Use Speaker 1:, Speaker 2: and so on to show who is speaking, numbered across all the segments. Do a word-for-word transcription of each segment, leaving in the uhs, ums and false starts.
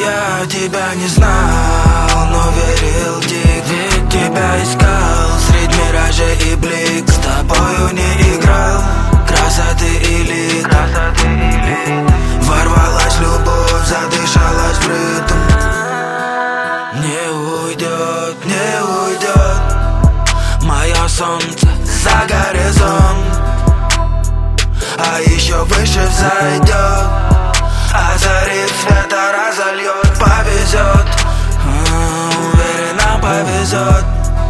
Speaker 1: Я тебя не знал, но верил дик. Ведь тебя искал средь миражей и блик. С тобою не играл красоты элит. Ворвалась любовь, задышалась в ритм. Не уйдет, не уйдет мое солнце за горизонт, а еще выше взойдет, озарит света, разольет. Повезет, уверенно повезет.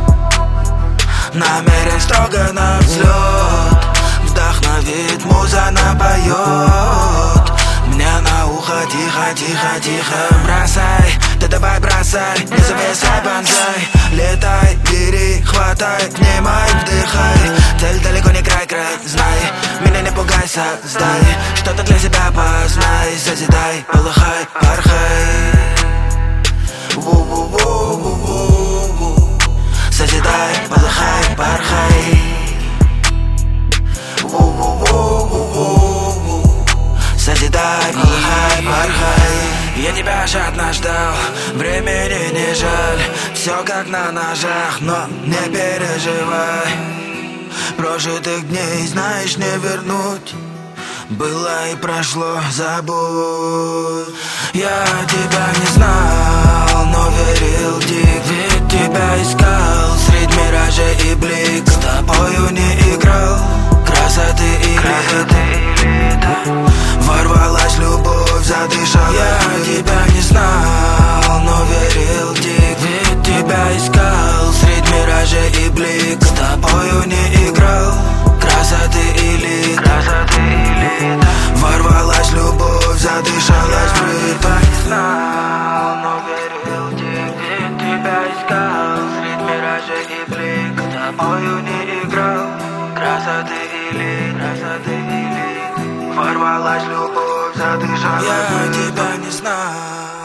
Speaker 1: Намерен строго на взлет. Вдохновит, муза напоет мне на ухо тихо, тихо, тихо. Бросай, да давай бросай, не зависай, бонзай. Летай, бери, хватай, внимай, вдыхай. Цель далеко не край-край, знай. Меня не пугай, создай что-то для себя, познай. Созидай, полыхай, порхай. Ву-ву-ву-ву-ву-ву. Созидай, полыхай, порхай. Ву-ву-ву-ву-ву-ву. Созидай, полыхай, порхай. Я тебя жадно ждал, времени не жаль. Все как на ножах, но не переживай. Прожитых дней, знаешь, не вернуть. Было и прошло, забудь. Я тебя не знал, но верил дик. Ведь тебя искал средь миражей и блик. С тобою не играл красоты элит. Ворвалась любовь, задышала. Я тебя не знал, но верил дик. Ведь тебя искал средь миражей и блик. С тобою не играл красоты элит. Ворвалась любовь, задышалась в ритм. Не знал, но верил дик. Ведь тебя искал средь миражей и блик. С тобою не играл красоты элит. Красоты элит. Ворвалась любовь, задышалась. Я тебя не знал.